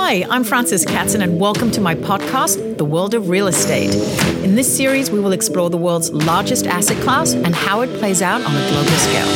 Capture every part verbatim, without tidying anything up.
Hi, I'm Frances Katzen, and welcome to my podcast, The World of Real Estate. In this series, we will explore the world's largest asset class and how it plays out on a global scale.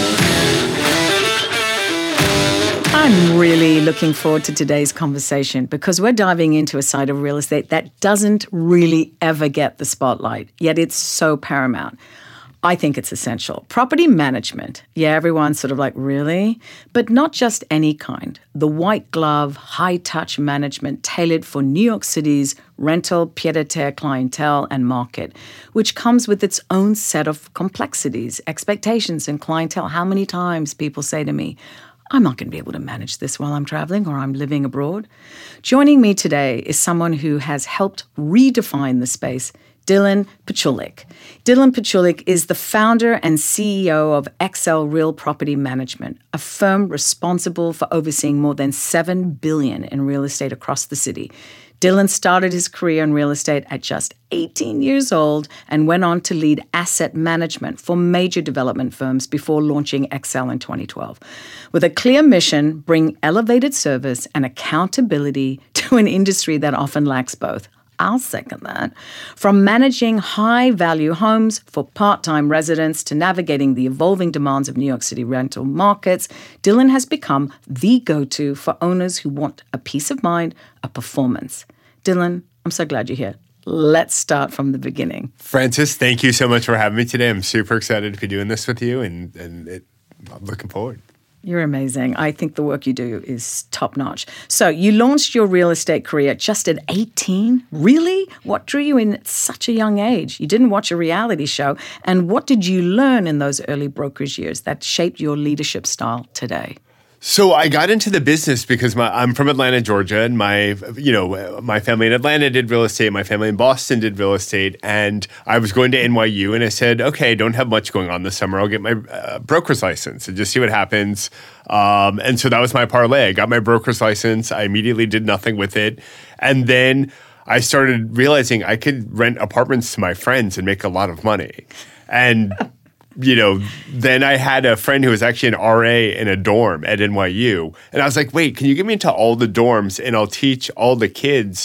I'm really looking forward to today's conversation because we're diving into a side of real estate that doesn't really ever get the spotlight, yet it's so paramount. I think it's essential. Property management. Yeah, everyone's sort of like, really? But not just any kind. The white glove, high-touch management tailored for New York City's rental, pied-à-terre clientele and market, which comes with its own set of complexities, expectations, and clientele. How many times people say to me, I'm not going to be able to manage this while I'm traveling or I'm living abroad. Joining me today is someone who has helped redefine the space, Dylan Pichulik. Dylan Pichulik is the founder and C E O of X L Real Property Management, a firm responsible for overseeing more than seven billion dollars in real estate across the city. Dylan started his career in real estate at just eighteen years old and went on to lead asset management for major development firms before launching X L in twenty twelve. With a clear mission, bring elevated service and accountability to an industry that often lacks both. I'll second that. From managing high-value homes for part-time residents to navigating the evolving demands of New York City rental markets, Dylan has become the go-to for owners who want a peace of mind, a performance. Dylan, I'm so glad you're here. Let's start from the beginning. Frances, thank you so much for having me today. I'm super excited to be doing this with you, and, and it, I'm looking forward. You're amazing. I think the work you do is top-notch. So you launched your real estate career just at eighteen? Really? What drew you in at such a young age? You didn't watch a reality show. And what did you learn in those early brokerage years that shaped your leadership style today? So I got into the business because my, I'm from Atlanta, Georgia, and my, you know, my family in Atlanta did real estate. My family in Boston did real estate, and I was going to N Y U, and I said, okay, don't have much going on this summer. I'll get my uh, broker's license and just see what happens. Um, and so that was my parlay. I got my broker's license. I immediately did nothing with it, and then I started realizing I could rent apartments to my friends and make a lot of money, and. You know, then I had a friend who was actually an R A in a dorm at N Y U. And I was like, wait, can you get me into all the dorms and I'll teach all the kids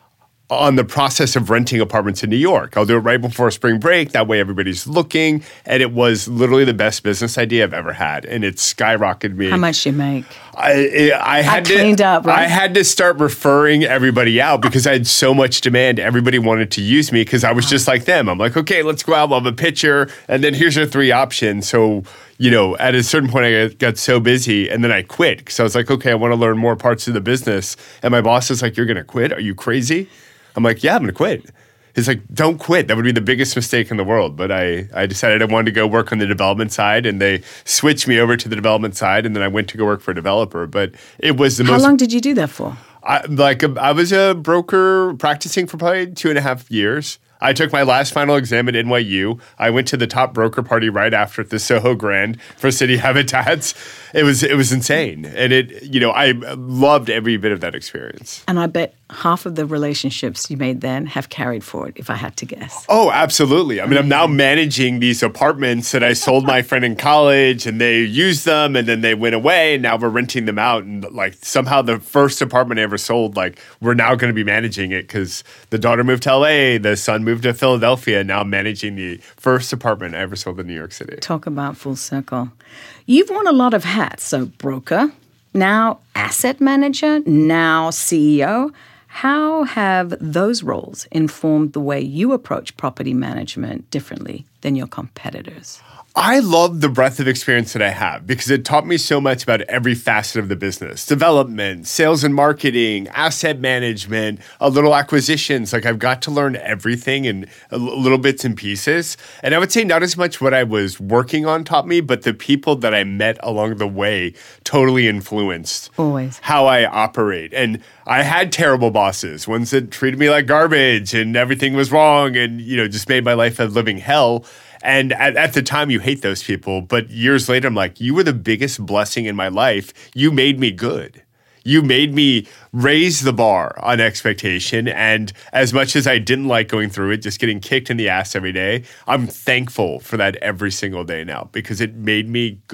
on the process of renting apartments in New York. I'll do it right before spring break. That way everybody's looking. And it was literally the best business idea I've ever had. And it skyrocketed me. How much do you make? I, I had I cleaned to, up, right? I had to start referring everybody out because I had so much demand. Everybody wanted to use me because I was just like them. I'm like, okay, let's go out. We'll have a picture. And then here's your three options. So, you know, at a certain point, I got so busy and then I quit because I was like, okay, I want to learn more parts of the business. And my boss is like, you're going to quit? Are you crazy? I'm like, yeah, I'm going to quit. He's like, don't quit. That would be the biggest mistake in the world. But I, I decided I wanted to go work on the development side, and they switched me over to the development side, and then I went to go work for a developer. But it was the How most... How long did you do that for? I, like, I was a broker practicing for probably two and a half years. I took my last final exam at N Y U. I went to the top broker party right after at the Soho Grand for City Habitats. It was it was insane. And it, you know, I loved every bit of that experience. And I bet half of the relationships you made then have carried forward, if I had to guess. Oh, absolutely. I mean, I'm now managing these apartments that I sold my friend in college, and they used them, and then they went away, and now we're renting them out. And like somehow the first apartment I ever sold, like we're now going to be managing it because the daughter moved to L A, the son moved to Philadelphia, and now I'm managing the first apartment I ever sold in New York City. Talk about full circle. You've worn a lot of hats. So broker, now asset manager, now C E O. How have those roles informed the way you approach property management differently than your competitors? I love the breadth of experience that I have because it taught me so much about every facet of the business. Development, sales and marketing, asset management, a little acquisitions. Like I've got to learn everything in little bits and pieces. And I would say not as much what I was working on taught me, but the people that I met along the way totally influenced Always. how I operate. And I had terrible bosses, ones that treated me like garbage and everything was wrong and, you know, just made my life a living hell. And at, at the time, you hate those people. But years later, I'm like, you were the biggest blessing in my life. You made me good. You made me raise the bar on expectation. And as much as I didn't like going through it, just getting kicked in the ass every day, I'm thankful for that every single day now because it made me good.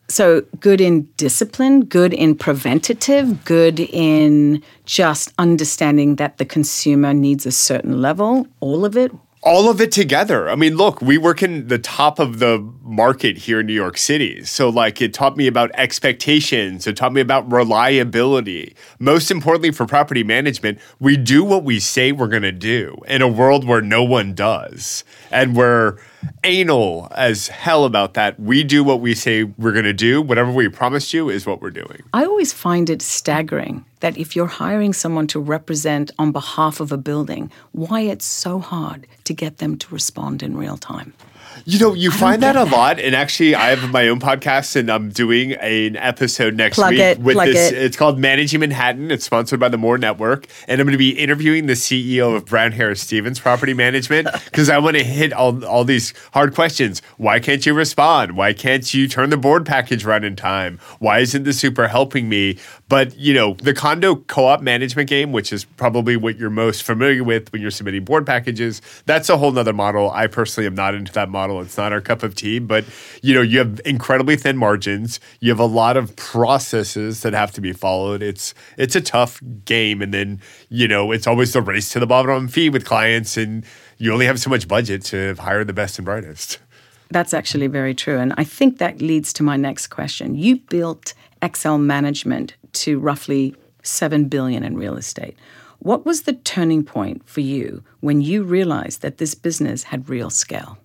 So good in discipline, good in preventative, good in just understanding that the consumer needs a certain level, all of it. All of it together. I mean, look, we work in the top of the market here in New York City. So, like, it taught me about expectations. It taught me about reliability. Most importantly, for property management, we do what we say we're going to do in a world where no one does. And we're anal as hell about that. We do what we say we're going to do. Whatever we promised you is what we're doing. I always find it staggering that if you're hiring someone to represent on behalf of a building, why it's so hard to get them to respond in real time. You know, you I find that a that. lot. And actually, I have my own podcast, and I'm doing an episode next plug week it, with plug this. It. It's called Managing Manhattan. It's sponsored by the Moore Network. And I'm going to be interviewing the C E O of Brown Harris Stevens Property Management because I want to hit all, all these hard questions. Why can't you respond? Why can't you turn the board package around in time? Why isn't the super helping me? But, you know, the condo co-op management game, which is probably what you're most familiar with when you're submitting board packages, that's a whole nother model. I personally am not into that model. It's not our cup of tea. But, you know, you have incredibly thin margins. You have a lot of processes that have to be followed. It's it's a tough game. And then, you know, it's always the race to the bottom fee with clients. And you only have so much budget to hire the best and brightest. That's actually very true. And I think that leads to my next question. You built Excel Management to roughly seven billion dollars in real estate. What was the turning point for you when you realized that this business had real scale?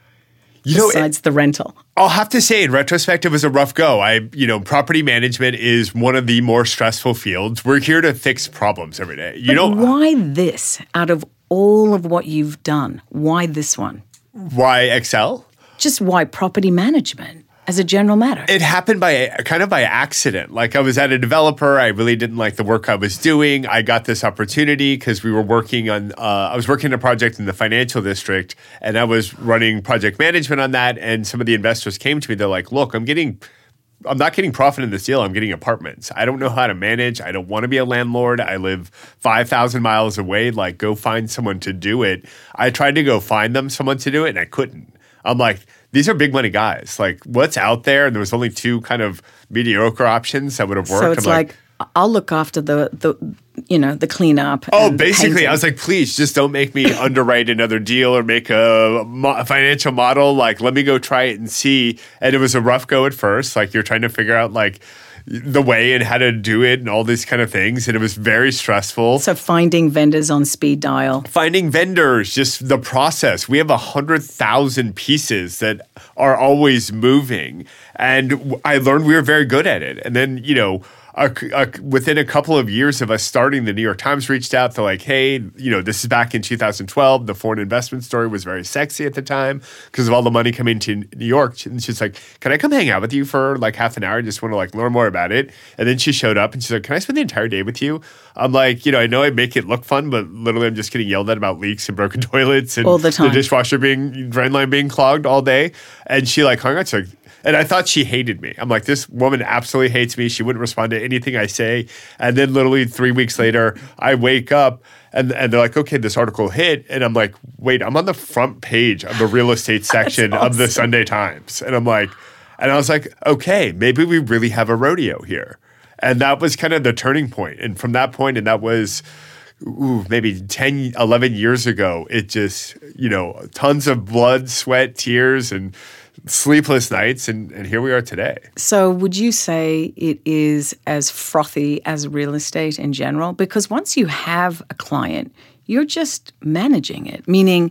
You know, besides it, the rental. I'll have to say, in retrospect, it was a rough go. I, you know, property management is one of the more stressful fields. We're here to fix problems every day. You but know, why this? Out of all of what you've done, why this one? Why Excel? Just why property management? As a general matter. It happened by kind of by accident. Like I was at a developer. I really didn't like the work I was doing. I got this opportunity because we were working on, uh, I was working on a project in the financial district and I was running project management on that. And some of the investors came to me. They're like, look, I'm getting, I'm not getting profit in this deal. I'm getting apartments. I don't know how to manage. I don't want to be a landlord. I live five thousand miles away. Like go find someone to do it. I tried to go find them someone to do it and I couldn't. I'm like, these are big money guys. Like, what's out there? And there was only two kind of mediocre options that would have worked. So it's I'm like, like, I'll look after the, the you know, the cleanup. Oh, and basically, painting. I was like, please, just don't make me underwrite another deal or make a, mo- a financial model. Like, let me go try it and see. And it was a rough go at first. Like, you're trying to figure out, like, the way and how to do it and all these kind of things. And it was very stressful. So finding vendors on speed dial. Finding vendors, just the process. We have one hundred thousand pieces that are always moving. And I learned we were very good at it. And then, you know, A, a, within a couple of years of us starting, the New York Times reached out. They're like, hey, you know, this is back in two thousand twelve. The foreign investment story was very sexy at the time because of all the money coming to New York. And she's like, can I come hang out with you for like half an hour? I just want to like learn more about it. And then she showed up and she's like, can I spend the entire day with you? I'm like, you know, I know I make it look fun, but literally I'm just getting yelled at about leaks and broken toilets and all the time. The dishwasher being, drain line being clogged all day. And she like hung out. She's like, and I thought she hated me. I'm like, this woman absolutely hates me. She wouldn't respond to anything I say. And then literally three weeks later, I wake up and, and they're like, okay, this article hit. And I'm like, wait, I'm on the front page of the real estate section awesome. of the Sunday Times. And I'm like, and I was like, okay, maybe we really have a rodeo here. And that was kind of the turning point. And from that point, and that was ooh, maybe ten, eleven years ago, it just, you know, tons of blood, sweat, tears, and sleepless nights, and, and here we are today. So would you say it is as frothy as real estate in general? Because once you have a client, you're just managing it, meaning...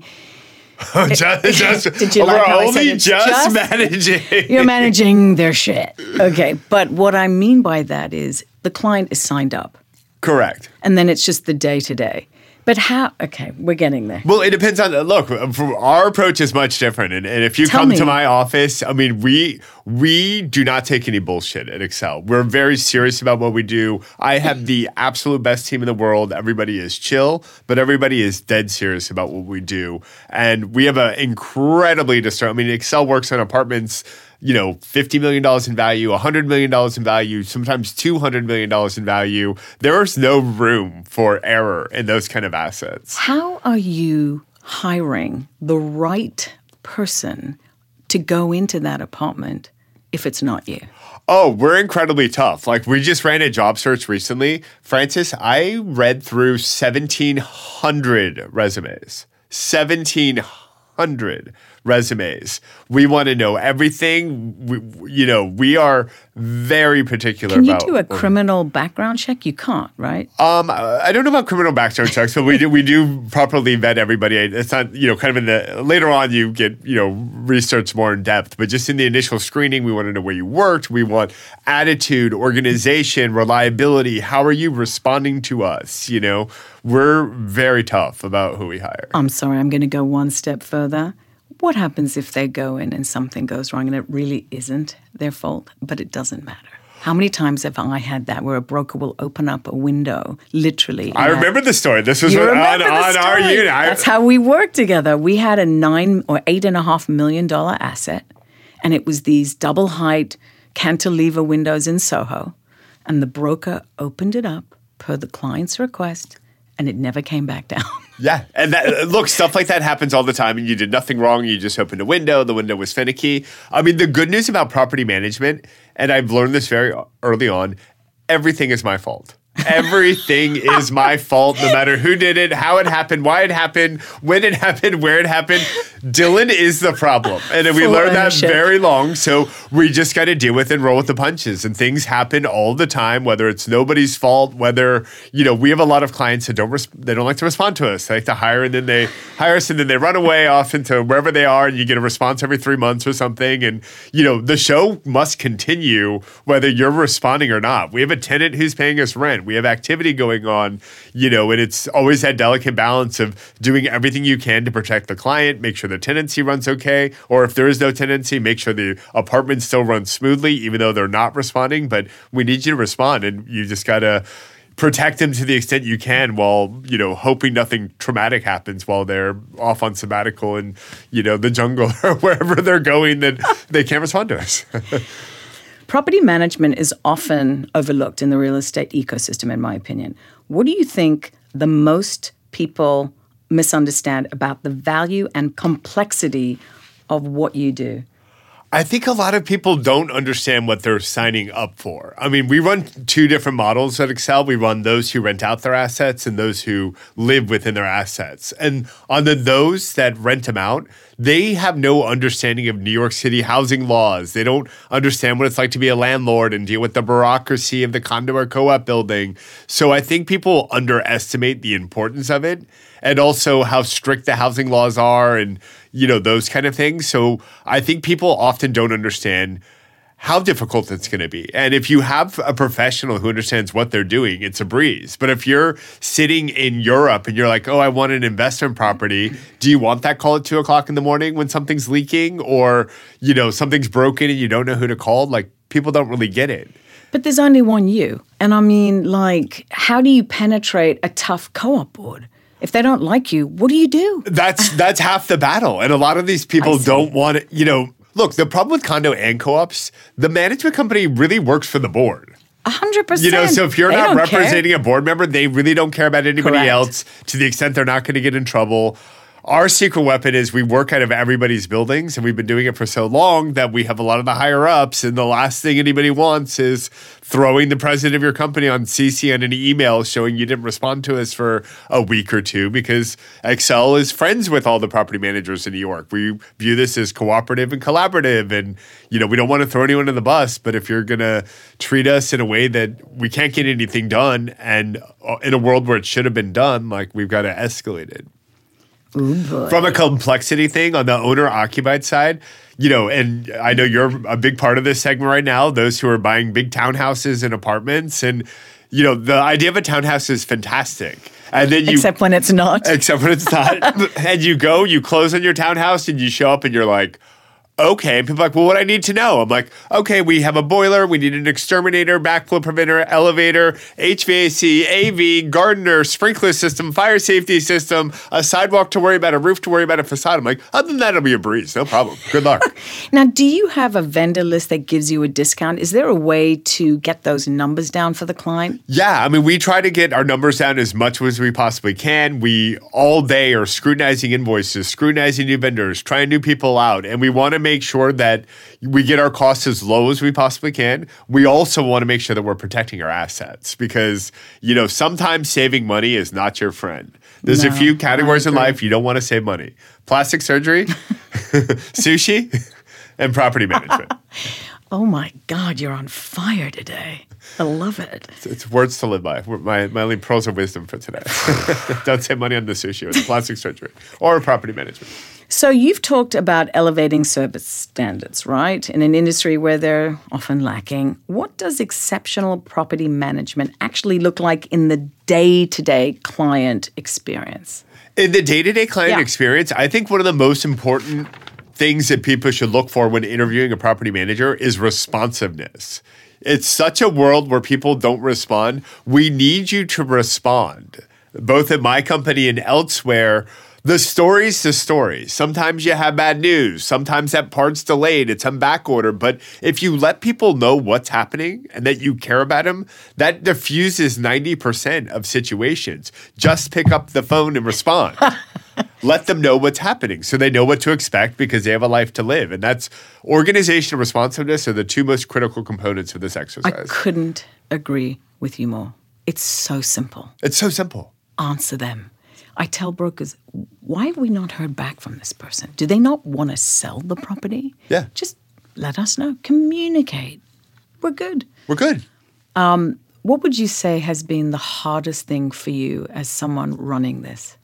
just, just, Did you we're like how I said only it's just, just managing. You're managing their shit. Okay, but what I mean by that is the client is signed up. Correct. And then it's just the day-to-day. But how? Okay, we're getting there. Well, it depends on, look, our approach is much different. And, and if you Tell come me. to my office, I mean, we we do not take any bullshit at Excel. We're very serious about what we do. I have the absolute best team in the world. Everybody is chill, but everybody is dead serious about what we do. And we have an incredibly discern. I mean, Excel works on apartments, you know, fifty million dollars in value, one hundred million dollars in value, sometimes two hundred million dollars in value. There is no room for error in those kind of assets. How are you hiring the right person to go into that apartment if it's not you? Oh, we're incredibly tough. Like, we just ran a job search recently. Francis, I read through seventeen hundred resumes. seventeen hundred resumes. We want to know everything. We, you know, we are very particular Can you about. do a criminal background check? You can't, right? Um, I don't know about criminal background checks, but we do we do properly vet everybody. It's not, you know, kind of in the later on you get, you know, research more in depth, but just in the initial screening, we want to know where you worked. We want attitude, organization, reliability. How are you responding to us? You know, we're very tough about who we hire. I'm sorry, I'm going to go one step further. What happens if they go in and something goes wrong and it really isn't their fault, but it doesn't matter? How many times have I had that where a broker will open up a window, literally? I remember the story. This was You on, remember the on our story. unit. I, That's how we worked together. We had a nine or eight and a half million dollar asset, and it was these double height cantilever windows in Soho. And the broker opened it up per the client's request, and it never came back down. Yeah. And that, look, stuff like that happens all the time, and you did nothing wrong. You just opened a window. The window was finicky. I mean, the good news about property management, and I've learned this very early on, everything is my fault. Everything is my fault, no matter who did it, how it happened, why it happened, when it happened, where it happened. Dylan is the problem. And we Full learned ownership. that very long. So we just got to deal with it and roll with the punches. And things happen all the time, whether it's nobody's fault, whether, you know, we have a lot of clients that don't res- they don't like to respond to us. They like to hire and then they hire us and then they run away off into wherever they are, and you get a response every three months or something. And, you know, the show must continue whether you're responding or not. We have a tenant who's paying us rent. We have activity going on, you know, and it's always that delicate balance of doing everything you can to protect the client, make sure the tenancy runs okay, or if there is no tenancy, make sure the apartment still runs smoothly, even though they're not responding. But we need you to respond, and you just got to protect them to the extent you can while, you know, hoping nothing traumatic happens while they're off on sabbatical in, you know, the jungle or wherever they're going that they can't respond to us. Property management is often overlooked in the real estate ecosystem, in my opinion. What do you think the most people misunderstand about the value and complexity of what you do? I think a lot of people don't understand what they're signing up for. I mean, we run two different models at Excel. We run those who rent out their assets and those who live within their assets. And on the those that rent them out, they have no understanding of New York City housing laws. They don't understand what it's like to be a landlord and deal with the bureaucracy of the condo or co-op building. So I think people underestimate the importance of it, and also how strict the housing laws are and, you know, those kind of things. So I think people often don't understand how difficult it's going to be. And if you have a professional who understands what they're doing, it's a breeze. But if you're sitting in Europe and you're like, oh, I want an investment property, do you want that call at two o'clock in the morning when something's leaking, or, you know, something's broken and you don't know who to call? Like, people don't really get it. But there's only one you. And I mean, like, how do you penetrate a tough co-op board? If they don't like you, what do you do? That's that's half the battle. And a lot of these people don't want to, you know, look, the problem with condo and co-ops, the management company really works for the board. A hundred percent. You know, so if you're They not don't representing care. a board member, they really don't care about anybody Correct. else to the extent they're not going to get in trouble. Our secret weapon is we work out of everybody's buildings, and we've been doing it for so long that we have a lot of the higher ups, and the last thing anybody wants is throwing the president of your company on C C on an email showing you didn't respond to us for a week or two, because Excel is friends with all the property managers in New York. We view this as cooperative and collaborative, and, you know, we don't want to throw anyone in the bus, but if you're going to treat us in a way that we can't get anything done, and in a world where it should have been done, like, we've got to escalate it. Ooh, boy. From a complexity thing on the owner-occupied side, you know, and I know you're a big part of this segment right now, those who are buying big townhouses and apartments. And, you know, the idea of a townhouse is fantastic. And then you, Except when it's not. Except when it's not. And you go, you close on your townhouse, and you show up and you're like, okay. And people are like, well, what do I need to know? I'm like, okay, we have a boiler, we need an exterminator, backflow preventer, elevator, H V A C, A V, gardener, sprinkler system, fire safety system, a sidewalk to worry about, a roof to worry about, a facade. I'm like, other than that, it'll be a breeze. No problem. Good luck. Now, do you have a vendor list that gives you a discount? Is there a way to get those numbers down for the client? Yeah, I mean, we try to get our numbers down as much as we possibly can. We all day are scrutinizing invoices, scrutinizing new vendors, trying new people out, and we want to make sure that we get our costs as low as we possibly can. We also want to make sure that we're protecting our assets because, you know, sometimes saving money is not your friend. There's No, a few categories I in agree. life you don't want to save money. Plastic surgery, sushi, and property management. Oh my God, you're on fire today. I love it. It's, it's words to live by. My, my only pearls of wisdom for today. Don't save money on the sushi or the plastic surgery or property management. So you've talked about elevating service standards, right? In an industry where they're often lacking. What does exceptional property management actually look like in the day-to-day client experience? In the day-to-day client Yeah. experience, I think one of the most important things that people should look for when interviewing a property manager is responsiveness. It's such a world where people don't respond. We need you to respond. Both at my company and elsewhere, the story's the story. Sometimes you have bad news. Sometimes that part's delayed. It's on back order. But if you let people know what's happening and that you care about them, that diffuses ninety percent of situations. Just pick up the phone and respond. Let them know what's happening so they know what to expect because they have a life to live. And that's organization and responsiveness are the two most critical components of this I exercise. couldn't agree with you more. It's so simple. It's so simple. Answer them. I tell brokers, why have we not heard back from this person? Do they not want to sell the property? Yeah. Just let us know. Communicate. We're good. We're good. What would you say has been the hardest thing for you as someone running this?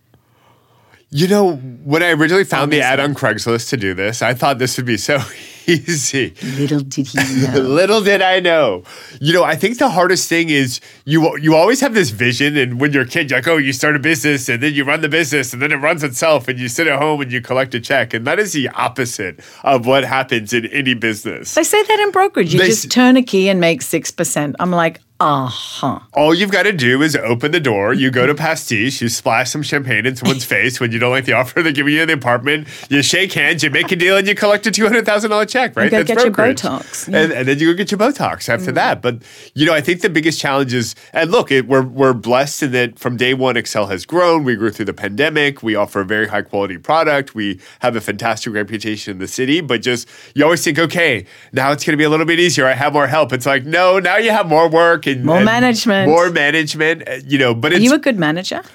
You know, when I originally found the ad on Craigslist to do this, I thought this would be so easy. Little did he know. Little did I know. You know, I think the hardest thing is you you always have this vision, and when you're a kid, you're like, oh, you start a business, and then you run the business, and then it runs itself, and you sit at home and you collect a check. And that is the opposite of what happens in any business. They say that in brokerage. You They just s- turn a key and make six percent. I'm like, uh-huh. All you've got to do is open the door. You go to Pastiche. You splash some champagne in someone's face when you don't like the offer they're giving you in the apartment. You shake hands, you make a deal, and you collect a two hundred thousand dollars check, right? go get your brokerage. Botox. Yeah. And, and then you go get your Botox after that. But, you know, I think the biggest challenge is, and look, it, we're, we're blessed in that from day one, Excel has grown. We grew through the pandemic. We offer a very high quality product. We have a fantastic reputation in the city. But just, you always think, okay, now it's going to be a little bit easier. I have more help. It's like, no, now you have more work and More and management. More management, uh, you know, but Are it's, you a good manager?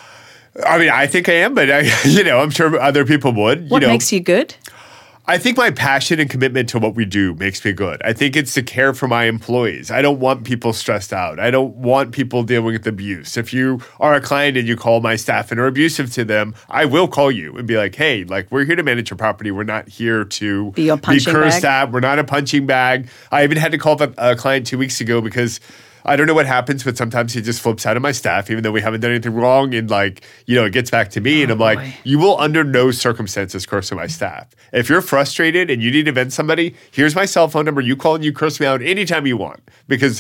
I mean, I think I am, but I, you know, I'm sure other people would. What you know, makes you good? I think my passion and commitment to what we do makes me good. I think it's to care for my employees. I don't want people stressed out. I don't want people dealing with abuse. If you are a client and you call my staff and are abusive to them, I will call you and be like, hey, like, we're here to manage your property. We're not here to Be your punching cursed bag? at. We're not a punching bag. I even had to call up a, a client two weeks ago because I don't know what happens, but sometimes he just flips out of my staff, even though we haven't done anything wrong. And like, you know, it gets back to me. and I'm boy. like, you will under no circumstances curse at my staff. If you're frustrated and you need to vent somebody, here's my cell phone number. You call and you curse me out anytime you want because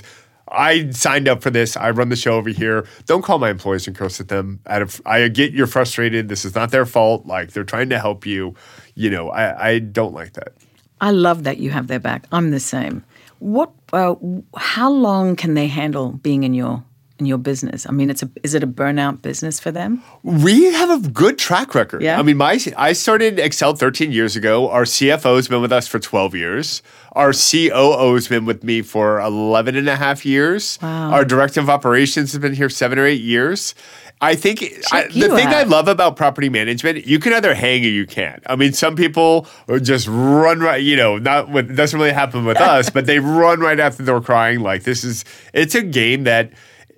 I signed up for this. I run the show over here. Don't call my employees and curse at them. Out of I get you're frustrated. This is not their fault. Like they're trying to help you. You know, I, I don't like that. I love that you have their back. I'm the same. What? Uh, how long can they handle being in your in your business? I mean, it's a is it a burnout business for them? We have a good track record. Yeah? I mean, my I started Excel thirteen years ago. Our C F O has been with us for twelve years. Our C O O has been with me for eleven and a half years. Wow. Our director of operations has been here seven or eight years. I think I, Check the you thing I out. love about property management, you can either hang or you can't. I mean, some people just run right, you know, not with, it doesn't really happen with us, but they run right out the door crying like this is, it's a game that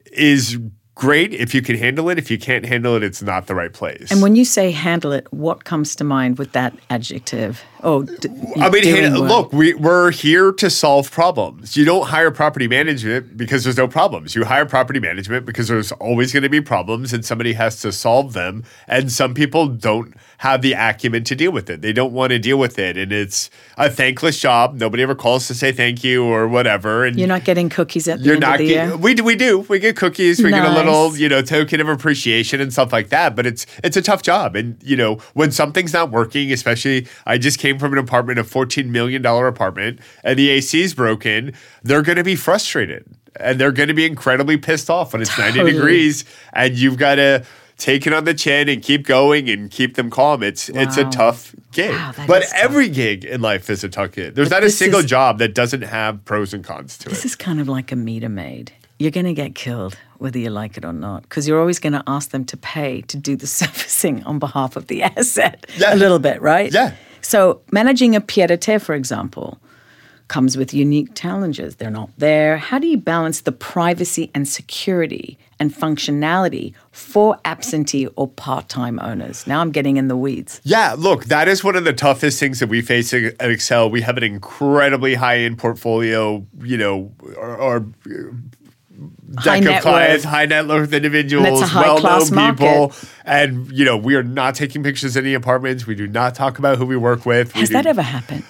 is great if you can handle it. If you can't handle it, it's not the right place. And when you say handle it, what comes to mind with that adjective? Oh, d- I mean, doing hand- well. look, we, we're here to solve problems. You don't hire property management because there's no problems. You hire property management because there's always going to be problems and somebody has to solve them. And some people don't have the acumen to deal with it. They don't want to deal with it. And it's a thankless job. Nobody ever calls to say thank you or whatever. And You're not getting cookies at the you're end not of the get- year. we do we do we get cookies, we get a little, Nice. you know, token of appreciation and stuff like that, but it's it's a tough job. And you know, when something's not working, especially I just came from an apartment, a fourteen million dollars apartment, and the A C's broken, they're going to be frustrated and they're going to be incredibly pissed off when it's Totally. ninety degrees and you've got to take it on the chin and keep going and keep them calm. It's wow. it's a tough gig. Wow, but tough. every gig in life is a tough gig. There's but not a single is, job that doesn't have pros and cons to this it. This is kind of like a meter maid. You're going to get killed whether you like it or not, because you're always going to ask them to pay to do the servicing on behalf of the asset yeah. a little bit, right? Yeah. So managing a pied-à-terre, for example, comes with unique challenges. They're not there. How do you balance the privacy and security and functionality for absentee or part-time owners? Now I'm getting in the weeds. Yeah, look, that is one of the toughest things that we face at Excel. We have an incredibly high-end portfolio, you know, or, or high net clients, high net worth individuals, well-known people. Market. And, you know, we are not taking pictures of any apartments. We do not talk about who we work with. Has we that do, ever happened?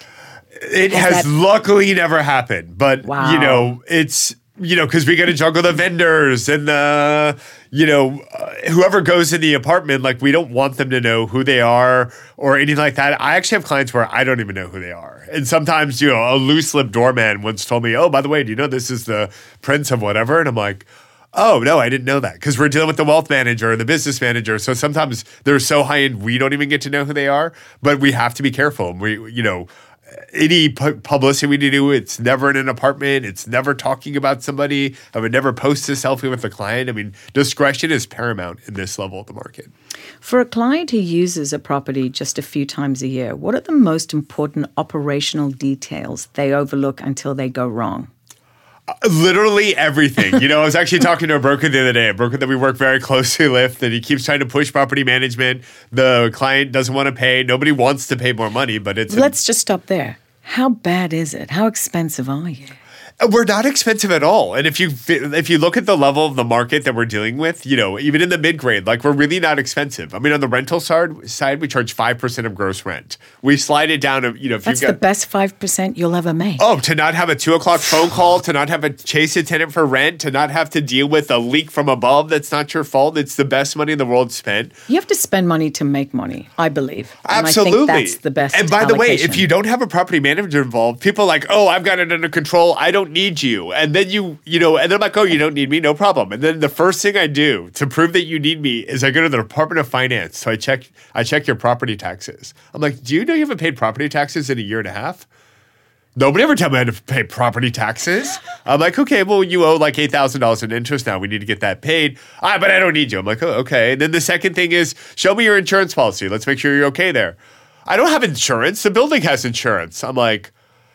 It has, has that, luckily never happened. But, wow. you know, it's, you know, because we got to juggle the vendors and the, you know, uh, whoever goes in the apartment, like we don't want them to know who they are or anything like that. I actually have clients where I don't even know who they are. And sometimes, you know, a loose lip doorman once told me, oh, by the way, do you know this is the prince of whatever? And I'm like, oh, no, I didn't know that. Because we're dealing with the wealth manager or the business manager. So sometimes they're so high end, we don't even get to know who they are. But we have to be careful. We, you know, any pu- publicity we do, it's never in an apartment. It's never talking about somebody. I would never post a selfie with a client. I mean, discretion is paramount in this level of the market. For a client who uses a property just a few times a year, what are the most important operational details they overlook until they go wrong? Uh, literally everything. You know, I was actually talking to a broker the other day, a broker that we work very closely with, that he keeps trying to push property management. The client doesn't want to pay. Nobody wants to pay more money, but it's... Let's a, just stop there. How bad is it? How expensive are you? We're not expensive at all. And if you if you look at the level of the market that we're dealing with, you know, even in the mid-grade, like we're really not expensive. I mean, on the rental side, side we charge five percent of gross rent. We slide it down to, you know, if That's you've got... the best five percent you'll ever make. Oh, to not have a two o'clock phone call, to not have to chase a tenant for rent, to not have to deal with a leak from above that's not your fault. It's the best money in the world spent. You have to spend money to make money, I believe. And Absolutely. I think that's the best And by allocation. the way, if you don't have a property manager involved, people are like, oh, I've got it under control. I don't need you. And And then you, you know, and they're like, oh, you don't need me, no problem. And then the first thing I do to prove that you need me is I go to the Department of Finance. So I check, I check your property taxes. I'm like, do you know you haven't paid property taxes in a year and a half? Nobody ever told me I had to pay property taxes. I'm like, okay, well, you owe like eight thousand dollars in interest now. We need to get that paid. Ah, but I don't need you. I'm like, oh, okay. And then the second thing is, show me your insurance policy. Let's make sure you're okay there. I don't have insurance. The building has insurance. I'm like,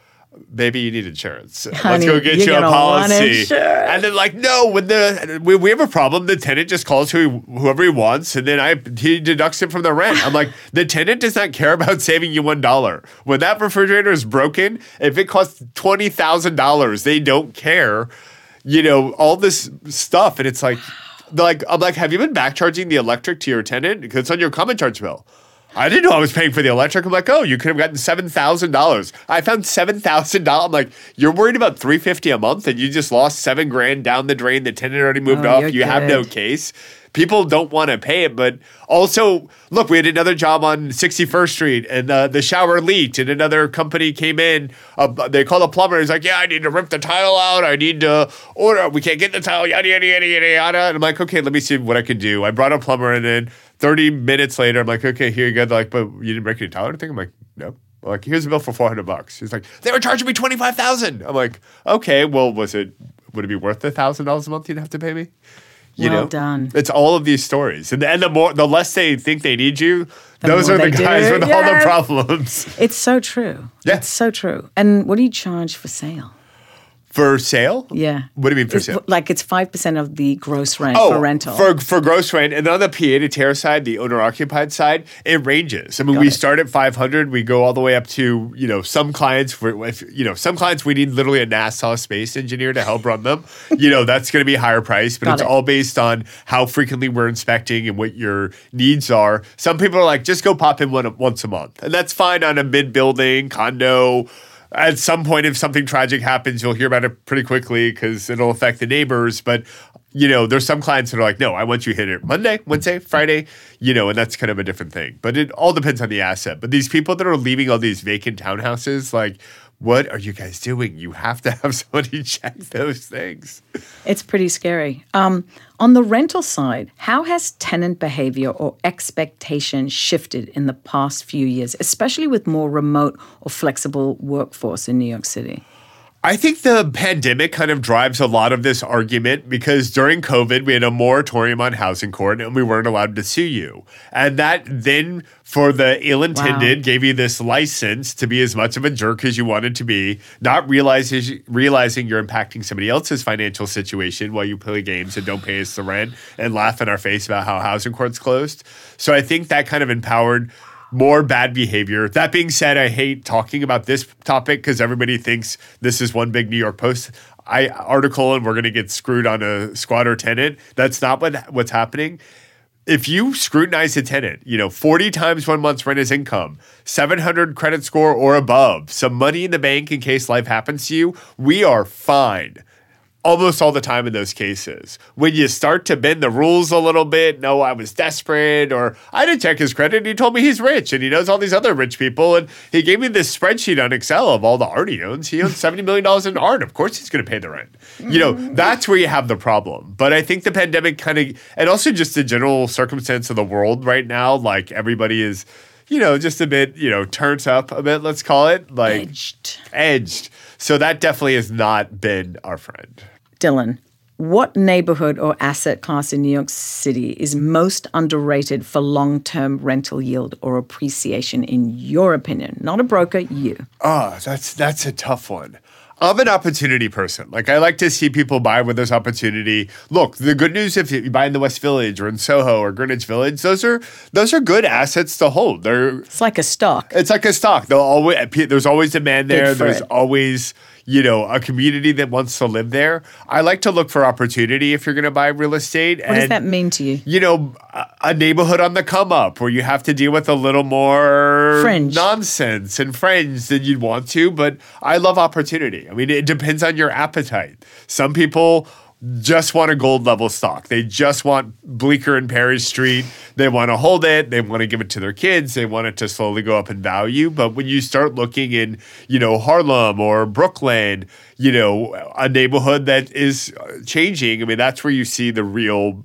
maybe you need insurance. Honey, let's go get you a policy. And then like, no, when the we, we have a problem, the tenant just calls who whoever he wants, and then I he deducts it from the rent. I'm like, the tenant does not care about saving you one dollar. When that refrigerator is broken, if it costs twenty thousand dollars, they don't care. You know, all this stuff, and it's like, like I'm like, have you been back charging the electric to your tenant because it's on your common charge bill? I didn't know I was paying for the electric. I'm like, oh, you could have gotten seven thousand dollars. I found seven thousand dollars. I'm like, you're worried about three hundred fifty dollars a month and you just lost seven grand down the drain. The tenant already moved oh, off. You good. Have no case. People don't want to pay it. But also, look, we had another job on sixty-first Street and uh, the shower leaked and another company came in. Uh, they called a plumber. He's like, yeah, I need to rip the tile out. I need to order. We can't get the tile, yada, yada, yada, yada, yada. And I'm like, okay, let me see what I can do. I brought a plumber and then thirty minutes later, I'm like, okay, here you go. They're like, but you didn't break any tile or anything? I'm like, no. I'm like, here's a bill for four hundred bucks. He's like, they were charging me twenty-five thousand. I'm like, okay, well, was it, would it be worth the one thousand dollars a month you'd have to pay me? You well know, done. It's all of these stories. And, and the more, the less they think they need you, the those are the guys do. with yes. all the problems. It's so true. Yeah. It's so true. And what do you charge for sale? For sale? Yeah. What do you mean for it's, sale? Like it's five percent of the gross rent oh, for rental. For, for gross rent. And on the pied-à-terre side, the owner-occupied side, it ranges. I mean, Got we it. start at five hundred. We go all the way up to, you know, some clients, for, if, you know, some clients we need literally a NASA space engineer to help run them. You know, that's going to be a higher price. But Got it's it. all based on how frequently we're inspecting and what your needs are. Some people are like, just go pop in one once a month. And that's fine on a mid-building, condo. At some point, if something tragic happens, you'll hear about it pretty quickly because it'll affect the neighbors. But, you know, there's some clients that are like, no, I want you to hit it Monday, Wednesday, Friday, you know, and that's kind of a different thing. But it all depends on the asset. But these people that are leaving all these vacant townhouses, like what are you guys doing? You have to have somebody check those things. It's pretty scary. Um, on the rental side, how has tenant behavior or expectation shifted in the past few years, especially with more remote or flexible workforce in New York City? I think the pandemic kind of drives a lot of this argument because during COVID, we had a moratorium on housing court and we weren't allowed to sue you. And that then, for the ill-intended, wow. gave you this license to be as much of a jerk as you wanted to be, not realizing, realizing you're impacting somebody else's financial situation while you play games and don't pay us the rent and laugh in our face about how housing court's closed. So I think that kind of empowered more bad behavior. That being said, I hate talking about this topic because everybody thinks this is one big New York Post I, article and we're going to get screwed on a squatter tenant. That's not what what's happening. If you scrutinize a tenant, you know, forty times one month's rent is income, seven hundred credit score or above, some money in the bank in case life happens to you, we are fine. Almost all the time in those cases. When you start to bend the rules a little bit, no, I was desperate, or I didn't check his credit, and he told me he's rich, and he knows all these other rich people, and he gave me this spreadsheet on Excel of all the art he owns. He owns seventy million dollars in art. Of course he's going to pay the rent. You know, that's where you have the problem. But I think the pandemic kind of, and also just the general circumstance of the world right now, like everybody is, you know, just a bit, you know, turns up a bit, let's call it. Like edged. Edged. So that definitely has not been our friend. Dylan, what neighborhood or asset class in New York City is most underrated for long-term rental yield or appreciation in your opinion? Not a broker, you. Oh, that's that's a tough one. I'm an opportunity person. Like, I like to see people buy where there's opportunity. Look, the good news, if you buy in the West Village or in Soho or Greenwich Village, those are those are good assets to hold. They're It's like a stock. It's like a stock. They'll always There's always demand there. There's it. always, you know, a community that wants to live there. I like to look for opportunity if you're going to buy real estate. What and, does that mean to you? You know, a neighborhood on the come up where you have to deal with a little more fringe nonsense and fringe than you'd want to. But I love opportunity. I mean, it depends on your appetite. Some people just want a gold level stock. They just want Bleecker and Perry Street. They want to hold it. They want to give it to their kids. They want it to slowly go up in value. But when you start looking in, you know, Harlem or Brooklyn, you know, a neighborhood that is changing, I mean, that's where you see the real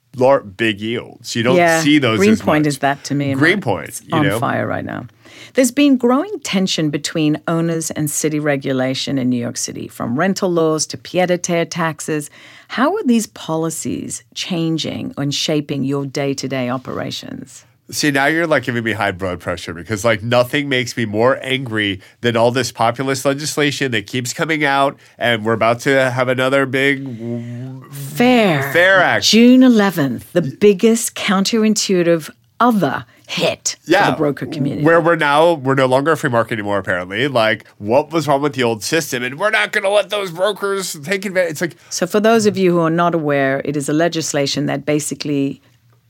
big yields. You don't yeah, see those Greenpoint as much. is that to me. Greenpoint, it's you on know? fire right now. There's been growing tension between owners and city regulation in New York City, from rental laws to pied-à-terre taxes. How are these policies changing and shaping your day-to-day operations? See, now you're like giving me high blood pressure because like nothing makes me more angry than all this populist legislation that keeps coming out, and we're about to have another big Fair. Fair Act. June eleventh, the biggest counterintuitive other hit yeah, for the broker community. Where we're now, we're no longer a free market anymore, apparently. Like, what was wrong with the old system? And we're not going to let those brokers take advantage. It's like, so for those of you who are not aware, it is a legislation that basically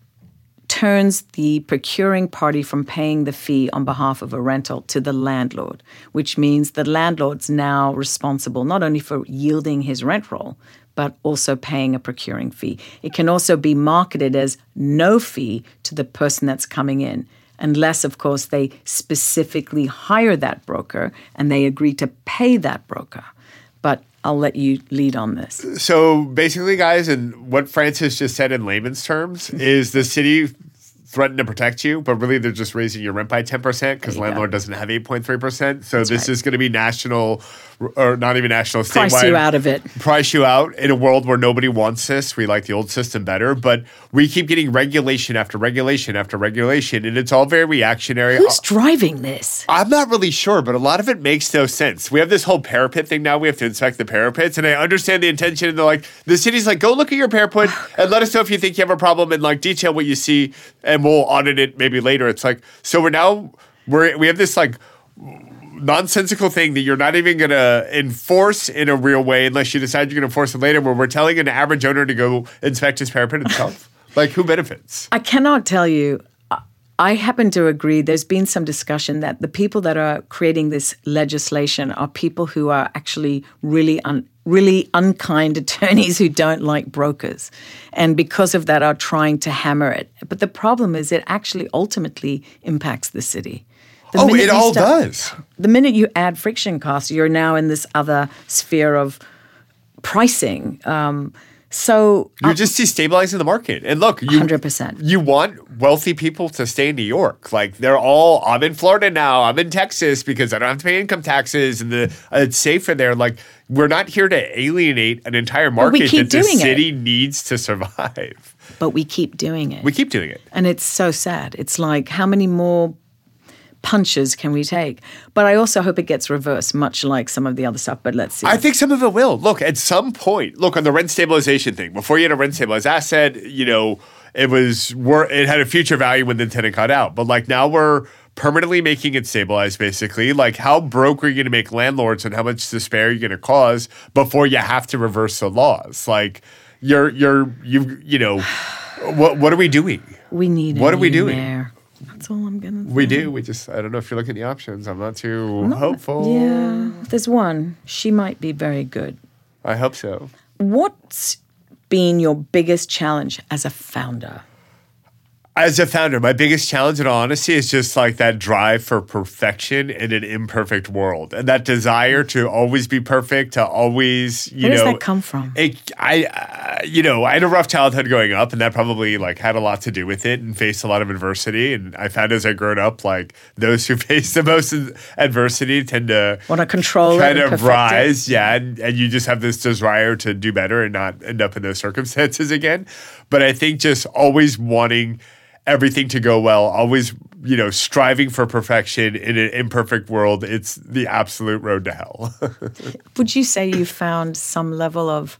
turns the procuring party from paying the fee on behalf of a rental to the landlord, which means the landlord's now responsible not only for yielding his rent roll, but also paying a procuring fee. It can also be marketed as no fee to the person that's coming in, unless, of course, they specifically hire that broker and they agree to pay that broker. But I'll let you lead on this. So basically, guys, and what Francis just said in layman's terms is the city threatened to protect you, but really they're just raising your rent by ten percent because landlord go. doesn't have eight point three percent. So That's this right. is going to be national, or not even national, statewide. Price you out of it. Price you out in a world where nobody wants this. We like the old system better, but we keep getting regulation after regulation after regulation, and it's all very reactionary. Who's driving this? I'm not really sure, but a lot of it makes no sense. We have this whole parapet thing now. We have to inspect the parapets, and I understand the intention. And they're like, the city's like, go look at your parapet and let us know if you think you have a problem and like detail what you see, and we'll audit it maybe later. It's like, so we're now, we're, we have this like nonsensical thing that you're not even going to enforce in a real way unless you decide you're going to enforce it later, where we're telling an average owner to go inspect his parapet himself. Like, who benefits? I cannot tell you. I happen to agree. There's been some discussion that the people that are creating this legislation are people who are actually really un, really unkind attorneys who don't like brokers, and because of that are trying to hammer it. But the problem is it actually ultimately impacts the city. The oh, minute it you all start- does. The minute you add friction costs, you're now in this other sphere of pricing. Um, so You're just destabilizing the market. And look, you, one hundred percent. you want wealthy people to stay in New York. Like they're all, I'm in Florida now, I'm in Texas because I don't have to pay income taxes and the uh, it's safer there. Like we're not here to alienate an entire we market keep that the doing it. city needs to survive. But we keep doing it. We keep doing it. And it's so sad. It's like, how many more punches can we take? But I also hope it gets reversed, much like some of the other stuff. But let's see. I think some of it will. Look, at some point, look on the rent stabilization thing. Before you had a rent stabilized asset, you know, it was wor- it had a future value when the tenant got out. But like now we're permanently making it stabilized, basically. Like how broke are you going to make landlords and how much despair are you going to cause before you have to reverse the laws? Like you're you're you you know, what what are we doing? we need a What are we new doing? mayor. That's all I'm going to say. We do. We just I don't know if you're looking at the options. I'm not too hopeful. Yeah. There's one. She might be very good. I hope so. What's been your biggest challenge as a founder? As a founder, my biggest challenge in all honesty is just like that drive for perfection in an imperfect world. And that desire to always be perfect, to always, you Where know. does that come from? It, I, uh, you know, I had a rough childhood growing up, and that probably like had a lot to do with it and faced a lot of adversity. And I found as I grew up, like those who face the most adversity tend to Want to control it kind and of perfect it? rise. Yeah. And, and you just have this desire to do better and not end up in those circumstances again. But I think just always wanting everything to go well, always, you know, striving for perfection in an imperfect world, it's the absolute road to hell. Would you say you found some level of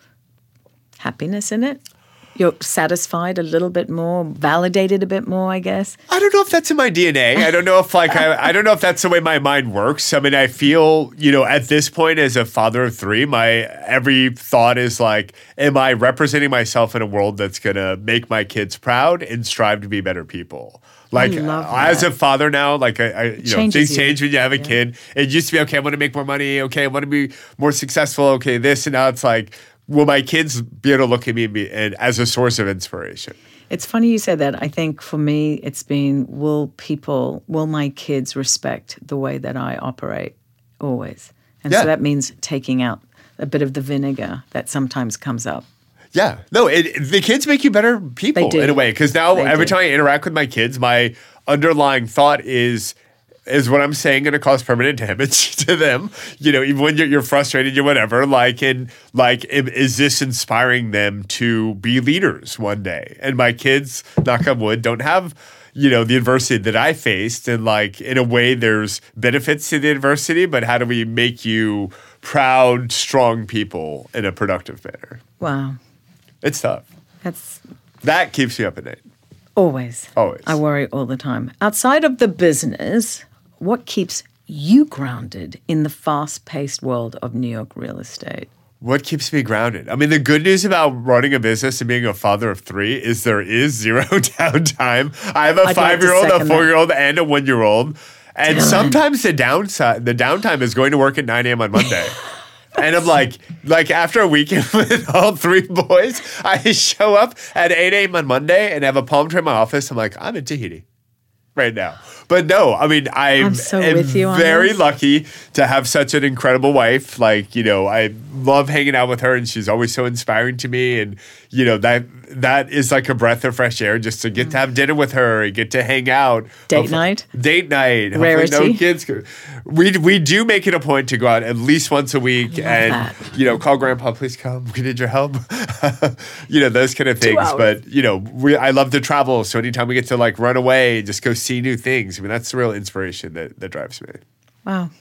happiness in it? You're satisfied a little bit more, validated a bit more, I guess? I don't know if that's in my D N A. I don't know if like I, I don't know if that's the way my mind works. I mean, I feel, you know, at this point as a father of three, my every thought is like, am I representing myself in a world that's gonna make my kids proud and strive to be better people? Like love as that. a father now, like I, I you know, Changes things you. change when you have a kid. It used to be okay, I want to make more money. Okay, I want to be more successful. Okay, this and now it's like, will my kids be able to look at me and, be, and as a source of inspiration? It's funny you said that. I think for me, it's been, will people, will my kids respect the way that I operate always? And Yeah. so that means taking out a bit of the vinegar that sometimes comes up. Yeah. No, it, the kids make you better people They do. in a way. Because now They every do. time I interact with my kids, my underlying thought is, is what I'm saying going to cause permanent damage to them? You know, even when you're, you're frustrated, you're whatever. Like, and like, im- is this inspiring them to be leaders one day? And my kids, knock on wood, don't have, you know, the adversity that I faced. And like, in a way, there's benefits to the adversity, but how do we make you proud, strong people in a productive manner? Wow. It's tough. That's That keeps me up at night. always. Always. I worry all the time. Outside of the business, what keeps you grounded in the fast-paced world of New York real estate? What keeps me grounded? I mean, the good news about running a business and being a father of three is there is zero downtime. I have a like to five-year-old, a second that. four-year-old, and a one-year-old. And Dylan. sometimes the downside, the downtime is going to work at nine a.m. on Monday. And I'm like, like after a weekend with all three boys, I show up at eight a.m. on Monday and have a palm tree in my office. I'm like, I'm in Tahiti right now. But no, I mean, I'm, I'm so am with you on very this. lucky to have such an incredible wife. Like, you know, I love hanging out with her and she's always so inspiring to me. And, you know, that that is like a breath of fresh air just to get to have dinner with her and get to hang out. Date Hopefully- night? Date night. Hopefully Rarity. No kids. We, we do make it a point to go out at least once a week and, that. you know, call grandpa, please come. We need your help. You know, those kind of things. hours. But, you know, we, I love to travel. So anytime we get to like run away, just go see new things. I mean, that's the real inspiration that, that drives me. Wow.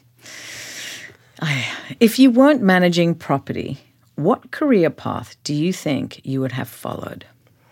I, if you weren't managing property, what career path do you think you would have followed?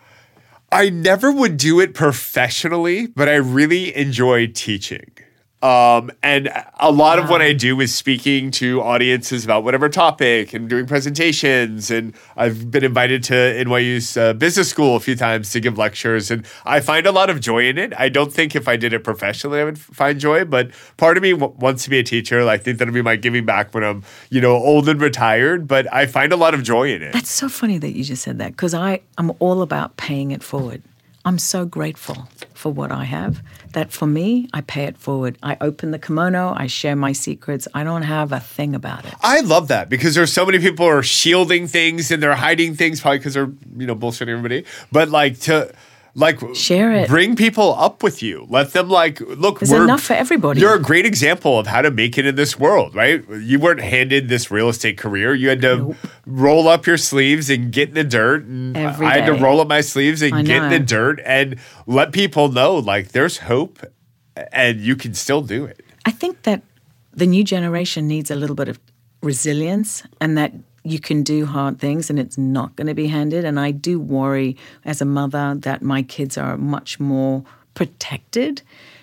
I never would do it professionally, but I really enjoy teaching. Um, and a lot of what I do is speaking to audiences about whatever topic and doing presentations. And I've been invited to N Y U's uh, business school a few times to give lectures. And I find a lot of joy in it. I don't think if I did it professionally, I would find joy. But part of me w- wants to be a teacher. I think that'll be my giving back when I'm, you know, old and retired. But I find a lot of joy in it. That's so funny that you just said that because I am all about paying it forward. I'm so grateful for what I have, that for me, I pay it forward. I open the kimono, I share my secrets. I don't have a thing about it. I love that because there's so many people who are shielding things and they're hiding things probably because they're, you know, bullshitting everybody. But like to like share it. Bring people up with you. Let them like look. There's enough for everybody. You're a great example of how to make it in this world, right? You weren't handed this real estate career. You had to nope. roll up your sleeves and get in the dirt. And Every I had day. to roll up my sleeves and I get know. in the dirt and let people know like there's hope and you can still do it. I think that the new generation needs a little bit of resilience and that you can do hard things and it's not going to be handed. And I do worry as a mother that my kids are much more protected,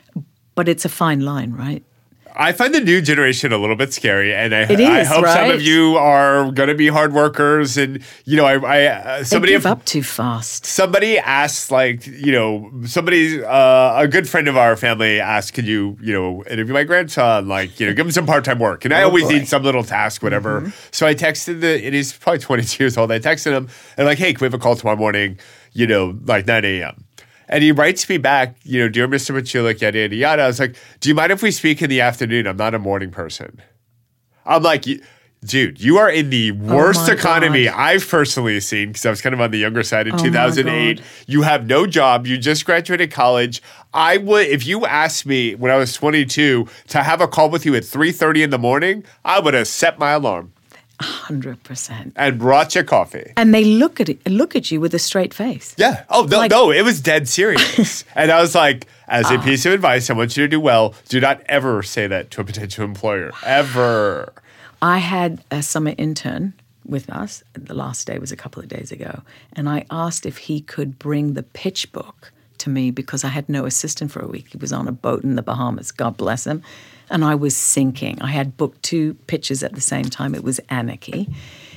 but it's a fine line, right? I find the new generation a little bit scary, and I, It is, I hope right? some of you are going to be hard workers. And you know, I, I uh, somebody they give up too fast. Somebody asked, like, you know, somebody, uh, a good friend of our family asked, "Could you, you know, interview my grandson? Like, you know, give him some part time work." And I Oh, always boy. need some little task, whatever. Mm-hmm. So I texted the, and he's probably twenty-two years old. I texted him and like, "Hey, can we have a call tomorrow morning? You know, like nine a.m." And he writes me back, you know, "Dear Mister Machulik, yada, yada, yada." I was like, "Do you mind if we speak in the afternoon? I'm not a morning person." I'm like, dude, you are in the worst oh economy God. I've personally seen because I was kind of on the younger side in oh two thousand eight. You have no job. You just graduated college. I would, if you asked me when I was twenty-two to have a call with you at three thirty in the morning, I would have set my alarm. one hundred percent. And brought you coffee. And they look at it, look at you with a straight face. Yeah. Oh, no, Like- no, it was dead serious. And I was like, as a piece of advice, I want you to do well. Do not ever say that to a potential employer. Ever. I had a summer intern with us. The last day was a couple of days ago. And I asked if he could bring the pitch book to me because I had no assistant for a week. He was on a boat in the Bahamas. God bless him. And I was sinking. I had booked two pitches at the same time. It was anarchy.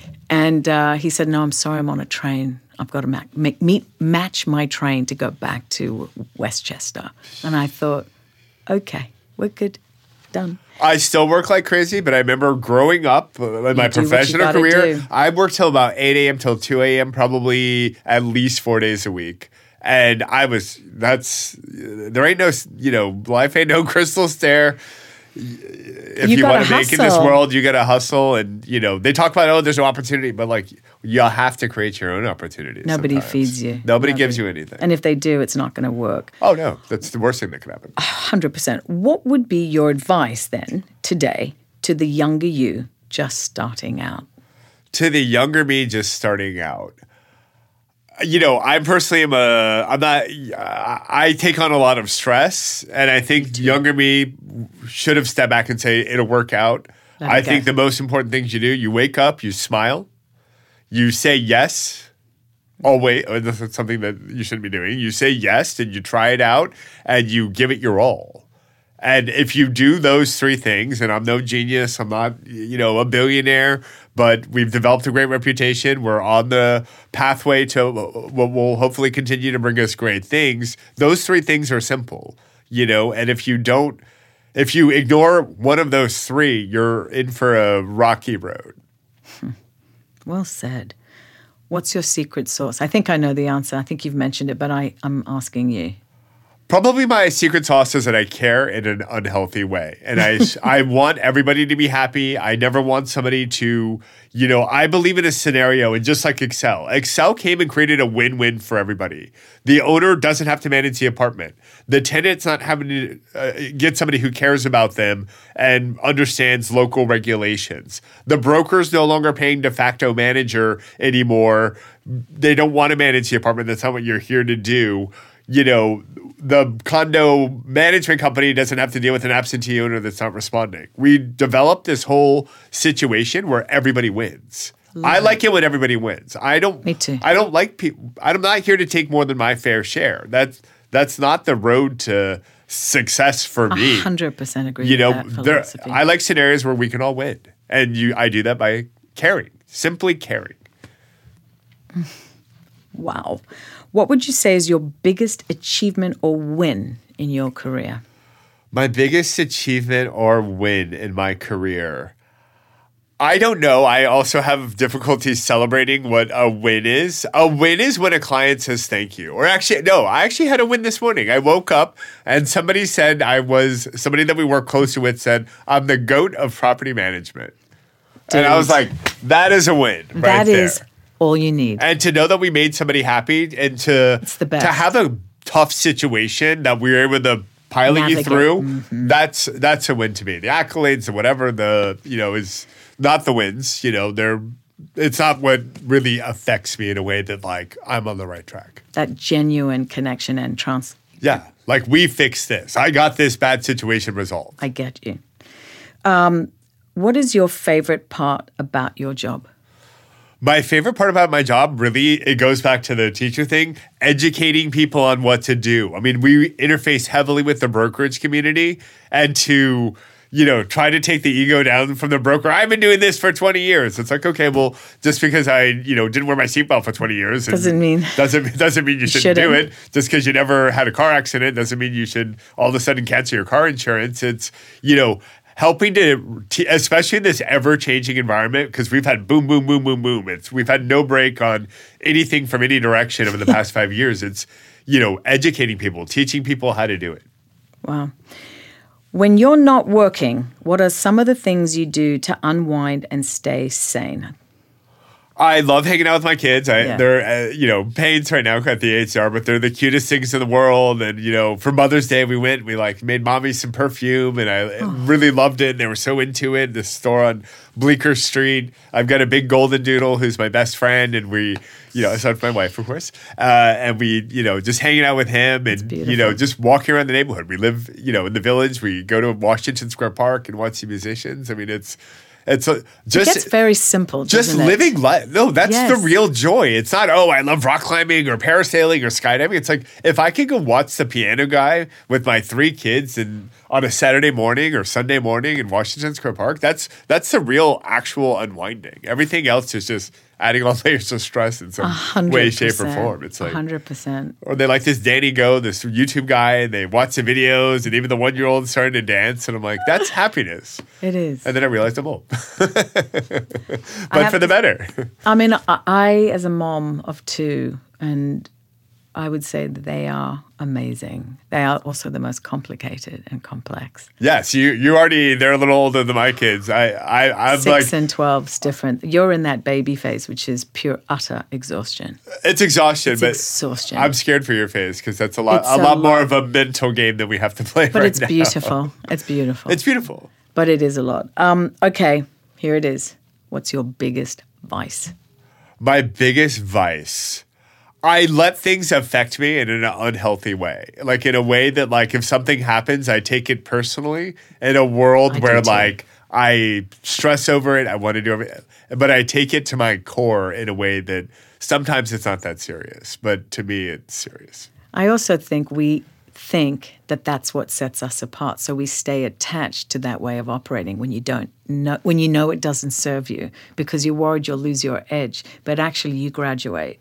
And uh, he said, "No, I'm sorry, I'm on a train. I've got to ma- make, meet, match my train to go back to Westchester." And I thought, okay, we're good. Done. I still work like crazy, but I remember growing up uh, in my do what you professional gotta career, do. I worked till about eight a.m. till two a.m., probably at least four days a week. And I was, that's, there ain't no, you know, life ain't no crystal stair. If You you, want gotta to make in this hustle. world, you got to hustle. And, you know, they talk about, oh, there's no opportunity, but like, you have to create your own opportunities. Nobody sometimes. feeds you. Nobody, Nobody. gives you anything. And if they do, it's not going to work. Oh, no, that's the worst thing that could happen. one hundred percent. What would be your advice then today to the younger you just starting out? To the younger me just starting out. You know, I personally am a, I'm not, I take on a lot of stress, and I think younger me should have stepped back and say, it'll work out. Let it I go. think the most important things you do, you wake up, you smile, you say yes. Oh, wait, oh, this is something that you shouldn't be doing. You say yes, and you try it out, and you give it your all. And if you do those three things, and I'm no genius, I'm not, you know, a billionaire, but we've developed a great reputation. We're on the pathway to what will hopefully continue to bring us great things. Those three things are simple, you know, and if you don't, if you ignore one of those three, you're in for a rocky road. Well said. What's your secret sauce? I think I know the answer. I think you've mentioned it, but I, I'm asking you. Probably my secret sauce is that I care in an unhealthy way. And I, I want everybody to be happy. I never want somebody to, you know, I believe in a scenario, and just like Excel, Excel came and created a win-win for everybody. The owner doesn't have to manage the apartment. The tenant's not having to uh, get somebody who cares about them and understands local regulations. The broker's no longer paying de facto manager anymore. They don't want to manage the apartment. That's not what you're here to do. You know, the condo management company doesn't have to deal with an absentee owner that's not responding. We developed this whole situation where everybody wins. Love I it. like it when everybody wins. I don't. Me too. I don't like people. I'm not here to take more than my fair share. That's that's not the road to success for me. one hundred percent agree You know, with that there, philosophy. I like scenarios where we can all win, and you. I do that by caring, simply caring. Wow. What would you say is your biggest achievement or win in your career? My biggest achievement or win in my career, I don't know. I also have difficulty celebrating what a win is. A win is when a client says thank you. Or actually, no, I actually had a win this morning. I woke up and somebody said I was, somebody that we work closely with said, I'm the GOAT of property management. Dude. And I was like, that is a win right that there. Is all you need. And to know that we made somebody happy and to, it's the best. to have a tough situation that we were able to pilot Navigate. you through, mm-hmm. that's that's a win to me. The accolades or whatever the, you know, is not the wins, you know, they're, it's not what really affects me in a way that like I'm on the right track. That genuine connection and trans. Yeah. Like we fixed this. I got this bad situation resolved. I get you. Um, what is your favorite part about your job? My favorite part about my job, really, it goes back to the teacher thing, educating people on what to do. I mean, we interface heavily with the brokerage community and to, you know, try to take the ego down from the broker. I've been doing this for twenty years. It's like, okay, well, just because I, you know, didn't wear my seatbelt for twenty years. Doesn't mean. Doesn't, doesn't mean you shouldn't, shouldn't do it. Just because you never had a car accident doesn't mean you should all of a sudden cancel your car insurance. It's, you know, helping to, especially in this ever-changing environment, because we've had boom, boom, boom, boom, boom. It's we've had no break on anything from any direction over the past five years. It's, you know, educating people, teaching people how to do it. Wow. When you're not working, what are some of the things you do to unwind and stay sane? I love hanging out with my kids. I, yeah. They're, uh, you know, pains right now at the H R, but they're the cutest things in the world. And, you know, for Mother's Day, we went, we like made mommy some perfume and I oh. really loved it. And they were so into it. The store on Bleecker Street. I've got a big golden doodle who's my best friend. And we, you know, aside from my wife, of course. Uh, and we, you know, just hanging out with him and, you know, just walking around the neighborhood. We live, you know, in the village. We go to Washington Square Park and watch the musicians. I mean, it's, It's a, just, it gets very simple, just doesn't living it? life. No, that's yes. the real joy. It's not, oh, I love rock climbing or parasailing or skydiving. It's like, if I could go watch the piano guy with my three kids and on a Saturday morning or Sunday morning in Washington Square Park, that's that's the real actual unwinding. Everything else is just adding on layers of stress in some way, shape, or form. It's like one hundred percent. Or they like this Danny Go, this YouTube guy, and they watch the videos, and even the one-year-old is starting to dance, and I'm like, that's happiness. It is. And then I realized I'm old. But for the better. I mean, I, I, as a mom of two, and I would say that they are amazing. They are also the most complicated and complex. Yes, you you already, they're a little older than my kids. I, I, I'm Six like, and twelve is different. You're in that baby phase, which is pure, utter exhaustion. It's exhaustion, it's but exhaustion. I'm scared for your phase because that's a lot, it's a, a lot lot more of a mental game that we have to play but right it's now. beautiful. It's beautiful. It's beautiful. But it is a lot. Um, okay, here it is. What's your biggest vice? My biggest vice. I let things affect me in an unhealthy way. Like in a way that like if something happens, I take it personally in a world I where do like I stress over it. I want to do everything, but I take it to my core in a way that sometimes it's not that serious, but to me it's serious. I also think we think that that's what sets us apart. So we stay attached to that way of operating when you don't know, when you know it doesn't serve you because you're worried you'll lose your edge, but actually you graduate.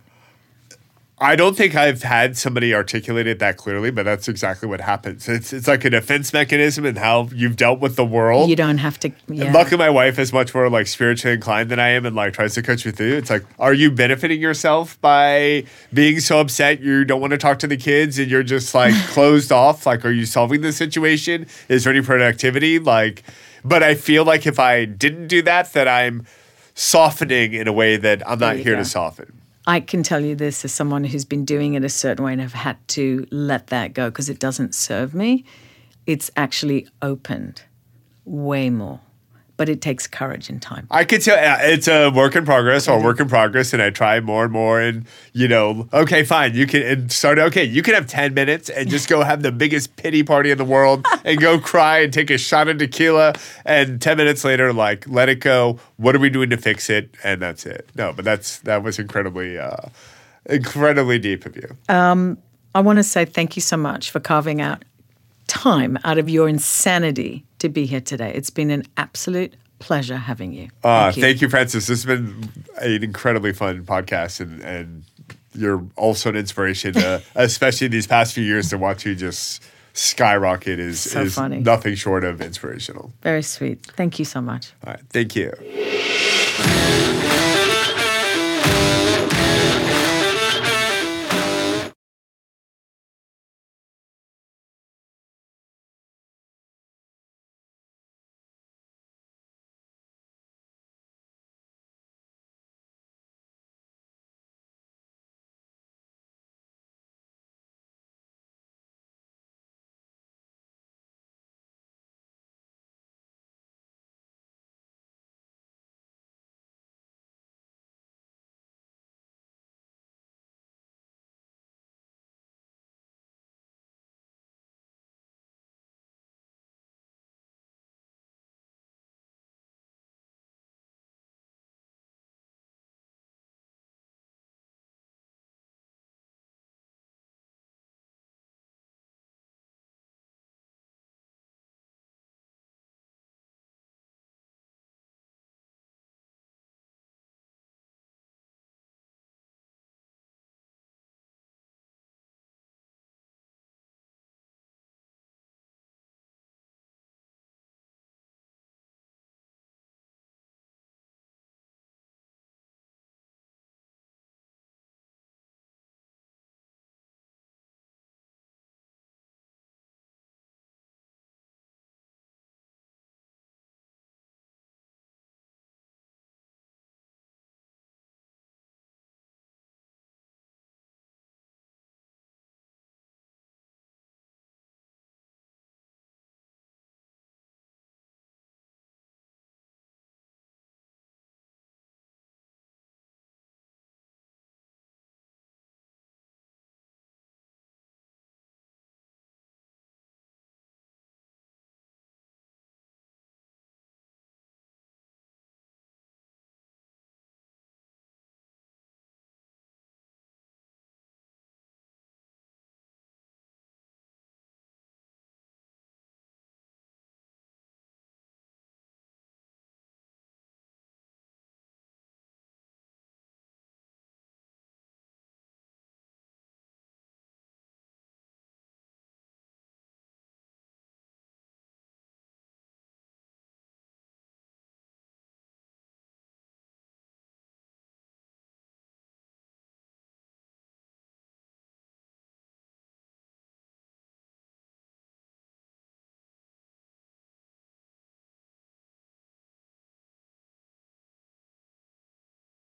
I don't think I've had somebody articulate it that clearly, but that's exactly what happens. It's it's like a defense mechanism in how you've dealt with the world. You don't have to. Yeah. And luckily, my wife is much more like spiritually inclined than I am, and like tries to coach me through. It's like, are you benefiting yourself by being so upset you don't want to talk to the kids and you're just like closed off? Like, are you solving the situation? Is there any productivity? Like, but I feel like if I didn't do that, that I'm softening in a way that I'm not here go. to soften. I can tell you this as someone who's been doing it a certain way and have had to let that go because it doesn't serve me. It's actually opened way more, but it takes courage and time. I could tell it's a work in progress or work in progress, and I try more and more. And you know, okay, fine, you can and start. Okay, you can have ten minutes and just go have the biggest pity party in the world and go cry and take a shot of tequila. And ten minutes later, like, let it go. What are we doing to fix it? And that's it. No, but that's that was incredibly, uh, incredibly deep of you. Um, I want to say thank you so much for carving out time out of your insanity to be here today. It's been an absolute pleasure having you. Uh, thank you. Thank you, Frances. This has been an incredibly fun podcast, and, and you're also an inspiration, uh, especially these past few years to watch you just skyrocket is, so is funny. Nothing short of inspirational. Very sweet. Thank you so much. All right. Thank you.